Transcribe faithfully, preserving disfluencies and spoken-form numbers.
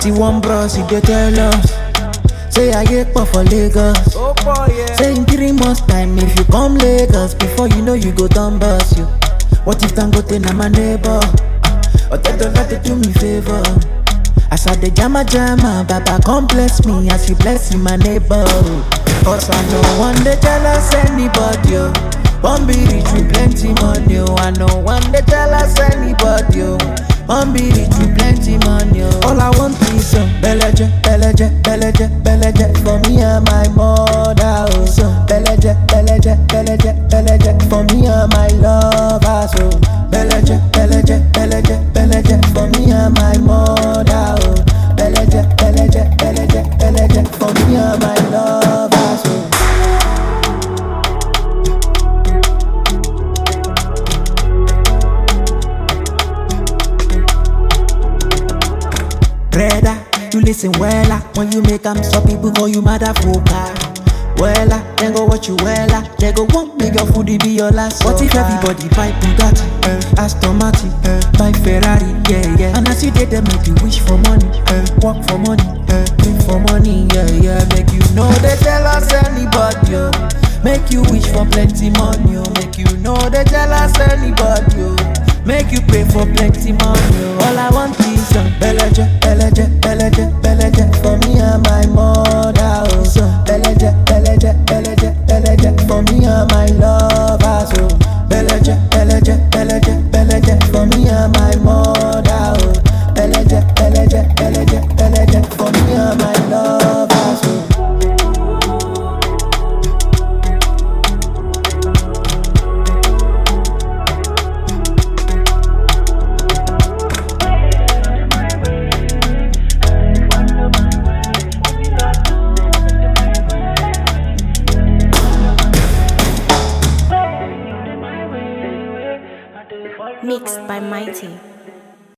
See one bros, he dey tell us. Say I get pop for Lagos. Oh boy, yeah. Say in three months time, if you come Lagos, before you know you go down bus you. What if Dangote na my neighbor? Or they don't like to do me favor. As I dey jama jama, Baba come bless me as you bless my neighbor. Cause I know one day jealous anybody, oh. One be rich with plenty money, oh. I know one day jealous anybody, oh. One be rich with plenty money, oh. All I want is some beleje, beleje, beleje, beleje for me and my mother, oh. Some beleje, beleje, beleje, beleje for me and my lover, so beleje, beleje, beleje, beleje for me and my mother, oh. Beleje, beleje, beleje, beleje for me and my lover, so. Brother, you listen wella. When you make them stop, people call you motherfucker. Wella, then go watch you wella. They go want make your foodie be your last. What if everybody buy Bugatti, uh, Aston Martin, uh, buy Ferrari, yeah, yeah. And as you did them, make you wish for money, uh, work for money, uh, dream for money, yeah, yeah. Make you know they tell us anybody, oh. Make you wish for plenty money, oh. Make you know they tell us anybody, oh. Make you pray for plenty money, oh. All I want is some beleje, beleje, beleje, beleje for me and my mother, oh. So beleje, beleje, beleje, beleje for me and my lover, so beleje, beleje, beleje, beleje for me and my mother, oh. Beleje, beleje, beleje, beleje for me and my lover, so. Mixed by Mighty.